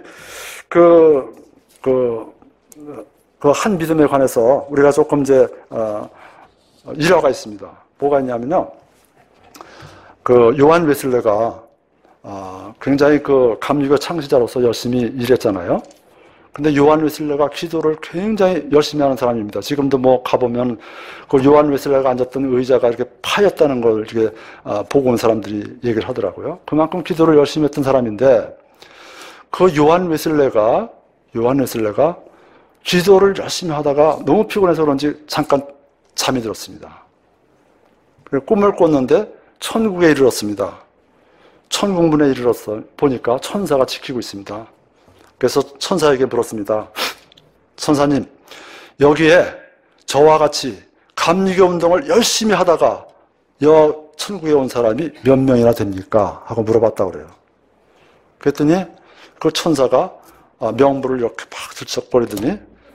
Speaker 1: 그 한 믿음에 관해서 우리가 조금 이제 일화가 있습니다. 뭐가 있냐면요, 그 요한 웨슬레가 굉장히 그 감리교 창시자로서 열심히 일했잖아요. 근데 요한 웨슬레가 기도를 굉장히 열심히 하는 사람입니다. 지금도 뭐 가보면 그 요한 웨슬레가 앉았던 의자가 이렇게 파였다는 걸 이렇게 보고 온 사람들이 얘기를 하더라고요. 그만큼 기도를 열심히 했던 사람인데 그 요한 웨슬레가 기도를 열심히 하다가 너무 피곤해서 그런지 잠깐 잠이 들었습니다. 꿈을 꿨는데 천국에 이르렀습니다. 천국문에 이르렀어 보니까 천사가 지키고 있습니다. 그래서 천사에게 물었습니다. 천사님, 여기에 저와 같이 감리교 운동을 열심히 하다가 천국에 온 사람이 몇 명이나 됩니까? 하고 물어봤다고 그래요. 그랬더니 그 천사가 명부를 이렇게 막 들썩거리더니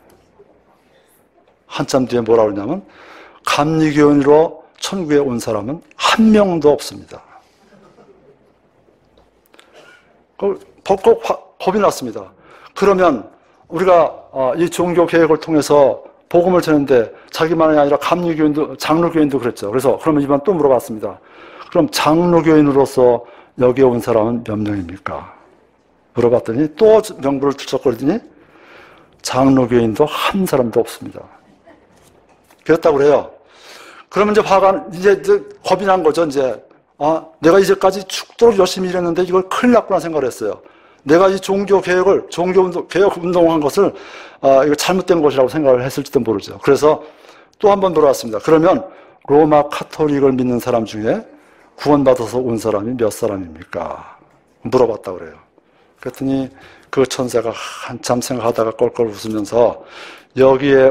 Speaker 1: 한참 뒤에 뭐라 그러냐면 감리교인으로 천국에 온 사람은 한 명도 없습니다. 겁이 났습니다. 그러면 우리가 이 종교 개혁을 통해서 복음을 전했는데 자기만이 아니라 감리교인도 장로교인도 그랬죠. 그래서 그러면 이번 또 물어봤습니다. 그럼 장로교인으로서 여기에 온 사람은 몇 명입니까? 물어봤더니 또 명부를 들썩거리더니 장로교인도 한 사람도 없습니다. 그랬다고 그래요. 그러면 이제 겁이 난 거죠. 이제 내가 이제까지 죽도록 열심히 일했는데 이걸 큰일 났구나 생각을 했어요. 내가 이 종교 개혁 운동한 것을 이거 잘못된 것이라고 생각을 했을지도 모르죠. 그래서 또 한 번 물어봤습니다. 그러면 로마 카톨릭을 믿는 사람 중에 구원받아서 온 사람이 몇 사람입니까? 물어봤다고 그래요. 그랬더니 그 천사가 한참 생각하다가 껄껄 웃으면서 여기에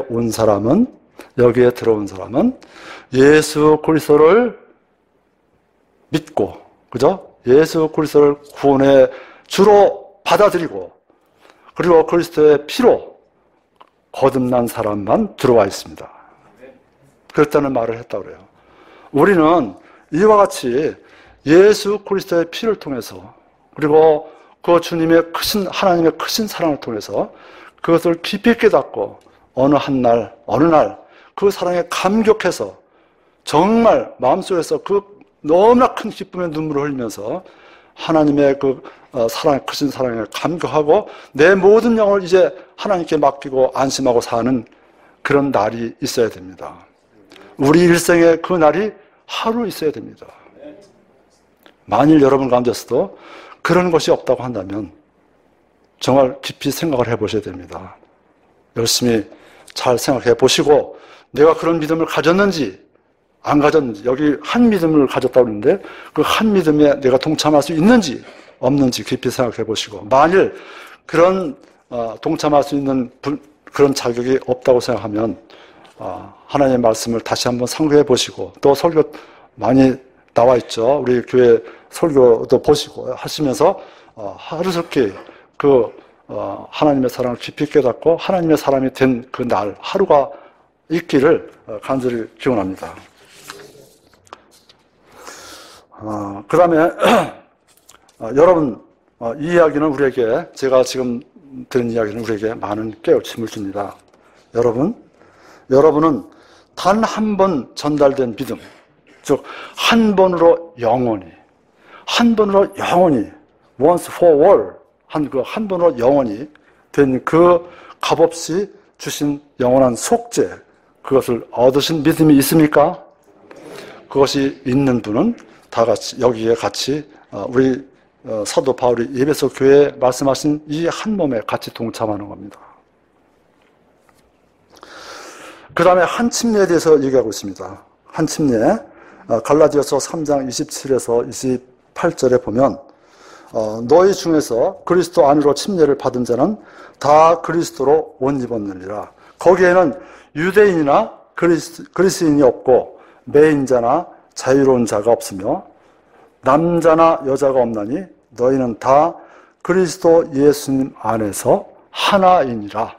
Speaker 1: 들어온 사람은 예수 그리스도를 믿고, 그죠? 예수 그리스도를 구원의 주로 받아들이고, 그리고 그리스도의 피로 거듭난 사람만 들어와 있습니다. 그렇다는 말을 했다고 그래요. 우리는 이와 같이 예수 그리스도의 피를 통해서, 그리고 그 하나님의 크신 사랑을 통해서 그것을 깊이 깨닫고 어느 날 그 사랑에 감격해서 정말 마음속에서 그 너무나 큰 기쁨의 눈물을 흘리면서 하나님의 그 크신 사랑에 감격하고 내 모든 영을 이제 하나님께 맡기고 안심하고 사는 그런 날이 있어야 됩니다. 우리 일생에 그 날이 하루 있어야 됩니다. 만일 여러분 가운데서도 그런 것이 없다고 한다면 정말 깊이 생각을 해보셔야 됩니다. 열심히 잘 생각해 보시고 내가 그런 믿음을 가졌는지 안 가졌는지, 여기 한 믿음을 가졌다고 그러는데 그 한 믿음에 내가 동참할 수 있는지 없는지 깊이 생각해 보시고, 만일 그런 동참할 수 있는 그런 자격이 없다고 생각하면 하나님의 말씀을 다시 한번 상고해 보시고, 또 설교 많이 나와 있죠. 우리 교회 설교도 보시고 하시면서 하루속히 하나님의 사랑을 깊이 깨닫고 하나님의 사람이 된 그 날 하루가 있기를 간절히 기원합니다. 그 다음에 여러분 이 이야기는 우리에게, 제가 지금 들은 이야기는 우리에게 많은 깨우침을 줍니다. 여러분은 단 한 번 전달된 믿음, 즉 한 번으로 영원히 once for all 한 번으로 영원히 된 그 값없이 주신 영원한 속죄, 그것을 얻으신 믿음이 있습니까? 그것이 있는 분은 다 같이 여기에 같이 우리 사도 바울이 에베소 교회에 말씀하신 이 한 몸에 같이 동참하는 겁니다. 그 다음에 한 침례에 대해서 얘기하고 있습니다. 한 침례, 갈라디아서 3장 27에서 28절에 보면 너희 중에서 그리스도 안으로 침례를 받은 자는 다 그리스도로 옷 입었느니라. 거기에는 유대인이나 그리스인이 없고 매인자나 자유로운 자가 없으며 남자나 여자가 없나니 너희는 다 그리스도 예수님 안에서 하나이니라.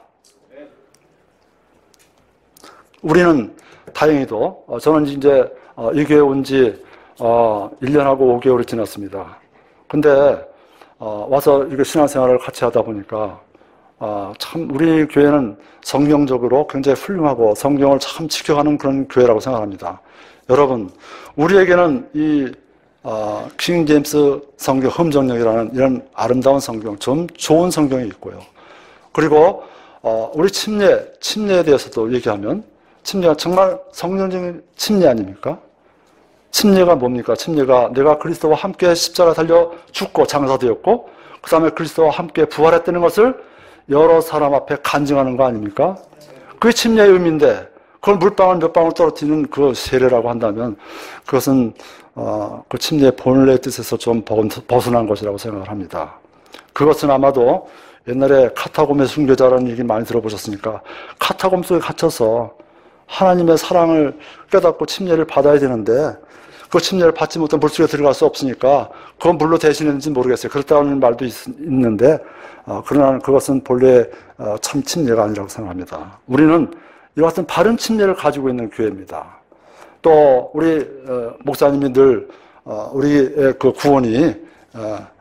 Speaker 1: 우리는 다행히도 저는 이제 이 교회 온 지 1년하고 5개월이 지났습니다. 근데 와서 이거 신앙생활을 같이 하다 보니까 참 우리 교회는 성경적으로 굉장히 훌륭하고 성경을 참 지켜가는 그런 교회라고 생각합니다. 여러분, 우리에게는 이 킹 제임스 성경 흠정역이라는 이런 아름다운 성경, 좀 좋은 성경이 있고요. 그리고 우리 침례에 대해서도 얘기하면 침례가 정말 성경적인 침례 아닙니까? 침례가 뭡니까? 침례가 내가 그리스도와 함께 십자가 달려 죽고 장사되었고 그 다음에 그리스도와 함께 부활했다는 것을 여러 사람 앞에 간증하는 거 아닙니까? 그게 침례의 의미인데 그걸 물방울 몇 방울 떨어뜨리는 그 세례라고 한다면 그것은 그 침례의 본래의 뜻에서 좀 벗어난 것이라고 생각을 합니다. 그것은 아마도 옛날에 카타콤의 순교자라는 얘기 많이 들어보셨으니까 카타콤 속에 갇혀서 하나님의 사랑을 깨닫고 침례를 받아야 되는데 그 침례를 받지 못한 물속에 들어갈 수 없으니까 그건 물로 대신했는지 모르겠어요. 그렇다는 말도 있는데 그러나 그것은 본래 참 침례가 아니라고 생각합니다. 우리는 이와 같은 바른 침례를 가지고 있는 교회입니다. 또 우리 목사님이 늘 우리의 그 구원이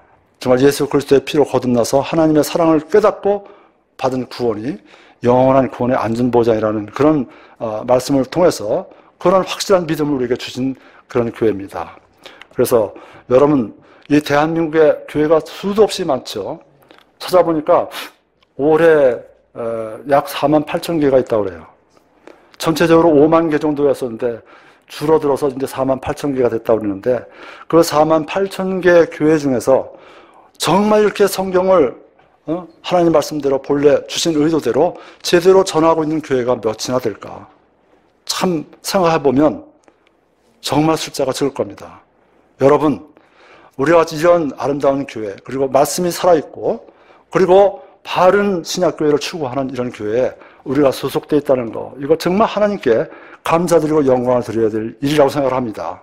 Speaker 1: 정말 예수 그리스도의 피로 거듭나서 하나님의 사랑을 깨닫고 받은 구원이 영원한 구원의 안전보장이라는 그런 말씀을 통해서 그런 확실한 믿음을 우리에게 주신 그런 교회입니다. 그래서 여러분, 이 대한민국의 교회가 수도 없이 많죠. 찾아보니까 올해 약 4만 8천 개가 있다고 그래요. 전체적으로 5만 개 정도였었는데 줄어들어서 이제 4만 8천 개가 됐다고 그러는데 그 4만 8천 개 교회 중에서 정말 이렇게 성경을 하나님 말씀대로 본래 주신 의도대로 제대로 전하고 있는 교회가 몇이나 될까? 참 생각해보면 정말 숫자가 적을 겁니다. 여러분, 우리가 이런 아름다운 교회, 그리고 말씀이 살아있고, 그리고 바른 신약교회를 추구하는 이런 교회에 우리가 소속되어 있다는 거, 이거 정말 하나님께 감사드리고 영광을 드려야 될 일이라고 생각을 합니다.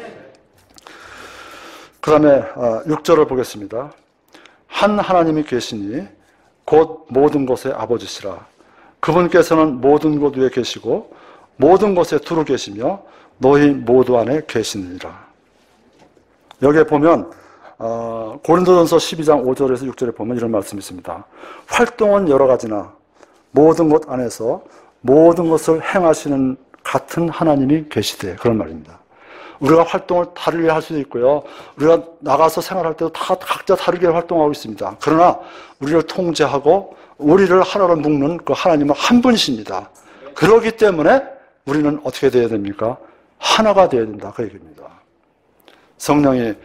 Speaker 1: 그 다음에 6절을 보겠습니다. 한 하나님이 계시니 곧 모든 것의 아버지시라. 그분께서는 모든 곳 위에 계시고 모든 것에 두루 계시며 너희 모두 안에 계시느니라. 여기에 보면 고린도전서 12장 5절에서 6절에 보면 이런 말씀이 있습니다. 활동은 여러 가지나 모든 것 안에서 모든 것을 행하시는 같은 하나님이 계시되, 그런 말입니다. 우리가 활동을 다르게 할 수도 있고요. 우리가 나가서 생활할 때도 다 각자 다르게 활동하고 있습니다. 그러나 우리를 통제하고 우리를 하나로 묶는 그 하나님은 한 분이십니다. 그렇기 때문에 우리는 어떻게 되어야 됩니까? 하나가 되어야 된다. 그 얘기입니다. 성령이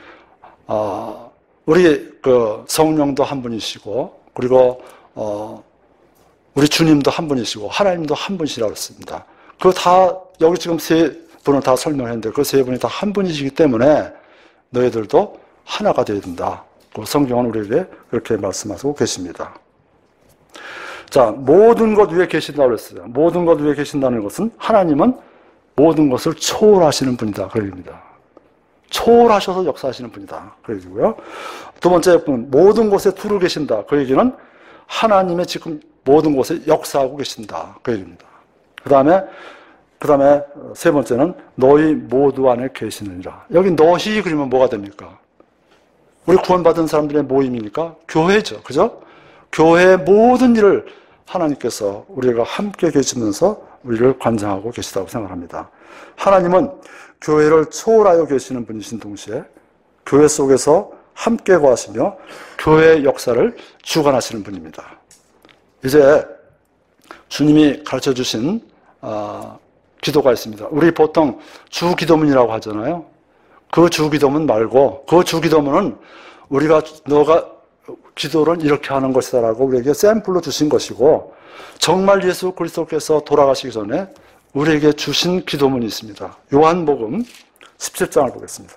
Speaker 1: 우리 그 성령도 한 분이시고, 그리고 우리 주님도 한 분이시고 하나님도 한 분이시라고 했습니다. 그거 다 여기 지금 세 분을 다 설명했는데 그 세 분이 다 한 분이시기 때문에 너희들도 하나가 되어야 된다. 그 성경은 우리에게 그렇게 말씀하고 계십니다. 자, 모든 것 위에 계신다고 그랬어요. 모든 것 위에 계신다는 것은 하나님은 모든 것을 초월하시는 분이다. 그 얘기입니다. 초월하셔서 역사하시는 분이다. 그 얘기고요. 두 번째 분, 모든 곳에 두루 계신다. 그 얘기는 하나님의 지금 모든 곳에 역사하고 계신다. 그 얘기입니다. 그 다음에 세 번째는 너희 모두 안에 계시느니라. 여기 너희 그러면 뭐가 됩니까? 우리 구원받은 사람들의 모임이니까 교회죠. 그죠? 교회의 모든 일을 하나님께서 우리가 함께 계시면서 우리를 관장하고 계시다고 생각합니다. 하나님은 교회를 초월하여 계시는 분이신 동시에 교회 속에서 함께 거하시며 교회의 역사를 주관하시는 분입니다. 이제 주님이 가르쳐 주신 기도가 있습니다. 우리 보통 주기도문이라고 하잖아요. 그 주기도문 말고 그 주기도문은 우리가 너가 기도를 이렇게 하는 것이다라고 우리에게 샘플로 주신 것이고, 정말 예수 그리스도께서 돌아가시기 전에 우리에게 주신 기도문이 있습니다. 요한복음 17장을 보겠습니다.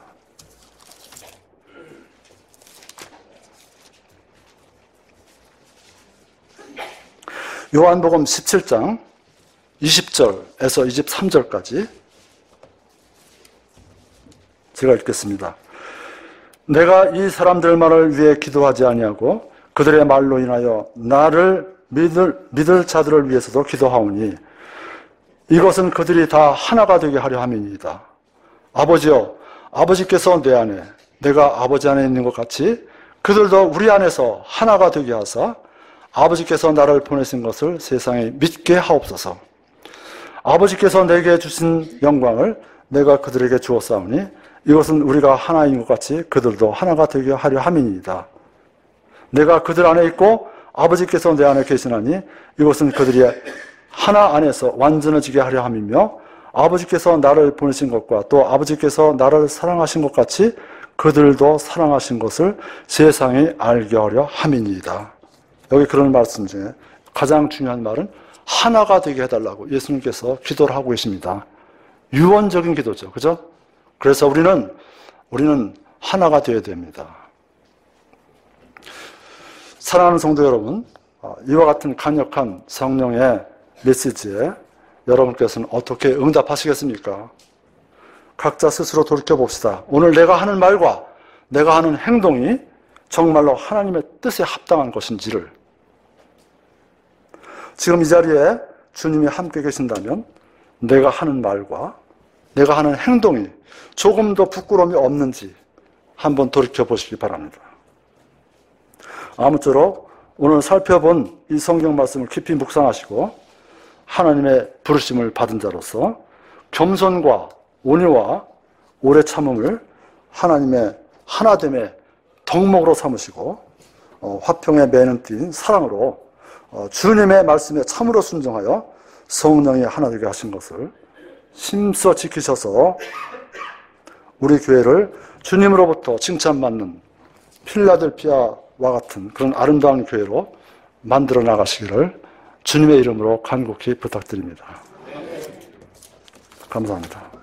Speaker 1: 요한복음 17장 20절에서 23절까지 제가 읽겠습니다. 내가 이 사람들만을 위해 기도하지 아니하고 그들의 말로 인하여 나를 믿을 자들을 위해서도 기도하오니 이것은 그들이 다 하나가 되게 하려 함이니이다. 아버지여, 아버지께서 내 안에 내가 아버지 안에 있는 것 같이 그들도 우리 안에서 하나가 되게 하사 아버지께서 나를 보내신 것을 세상에 믿게 하옵소서. 아버지께서 내게 주신 영광을 내가 그들에게 주었사오니 이것은 우리가 하나인 것 같이 그들도 하나가 되게 하려 함이니이다. 내가 그들 안에 있고 아버지께서 내 안에 계시나니 이것은 그들이 하나 안에서 완전해지게 하려 함이며 아버지께서 나를 보내신 것과 또 아버지께서 나를 사랑하신 것 같이 그들도 사랑하신 것을 세상에 알게 하려 함이니이다. 여기 그런 말씀 중에 가장 중요한 말은 하나가 되게 해달라고 예수님께서 기도를 하고 계십니다. 유언적인 기도죠. 그죠? 그래서 우리는 하나가 되어야 됩니다. 사랑하는 성도 여러분, 이와 같은 강력한 성령의 메시지에 여러분께서는 어떻게 응답하시겠습니까? 각자 스스로 돌이켜봅시다. 오늘 내가 하는 말과 내가 하는 행동이 정말로 하나님의 뜻에 합당한 것인지를. 지금 이 자리에 주님이 함께 계신다면 내가 하는 말과 내가 하는 행동이 조금 더 부끄러움이 없는지 한번 돌이켜보시기 바랍니다. 아무쪼록 오늘 살펴본 이 성경 말씀을 깊이 묵상하시고 하나님의 부르심을 받은 자로서 겸손과 온유와 오래 참음을 하나님의 하나됨의 덕목으로 삼으시고 화평의 매는 띤 사랑으로 주님의 말씀에 참으로 순종하여 성령이 하나 되게 하신 것을 힘써 지키셔서 우리 교회를 주님으로부터 칭찬받는 필라델피아와 같은 그런 아름다운 교회로 만들어 나가시기를 주님의 이름으로 간곡히 부탁드립니다. 감사합니다.